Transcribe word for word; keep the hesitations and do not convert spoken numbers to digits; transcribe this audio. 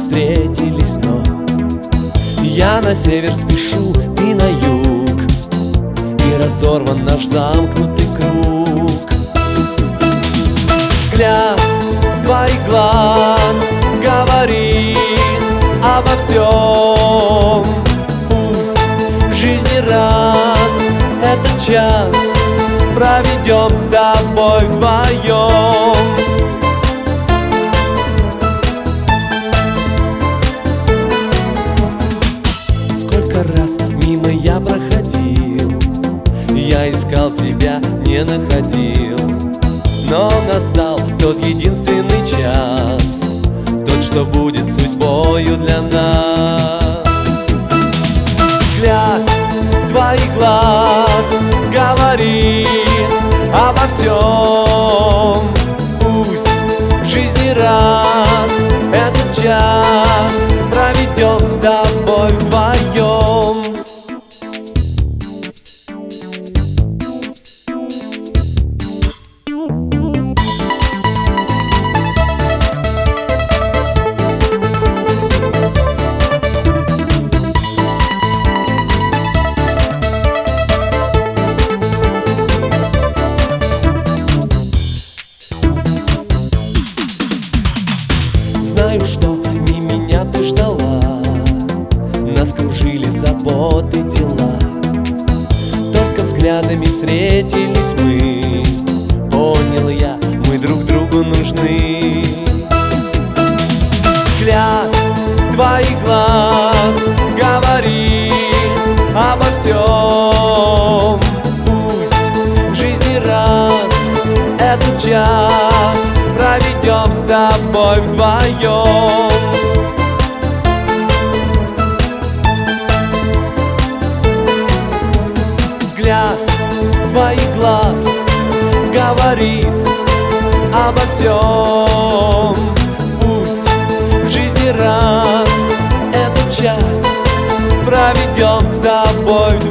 встретились, но я на север спешу, ты на юг, и разорван наш замкнутый круг. Взгляд твоих глаз говорит обо всем. Пусть в жизни раз этот час проведем с тобой вдвоем. Сколько раз мимо я проходил, я искал тебя, не находил, но настал тот единственный час, тот, что будет судьбою для нас. Взгляд твоих глаз говорит обо всем. Пусть в жизни раз этот час проведем с тобой вдвоем. Знаю, что не меня ты ждала, нас кружили заботы, дела. Только взглядами встретились мы, понял я, мы друг другу нужны. Взгляд твоих глаз говорит обо всем. Пусть в жизни раз этот час проведем с тобой вдвоем. Взгляд твоих глаз говорит обо всем. Пусть в жизни раз этот час проведем с тобой вдвоем.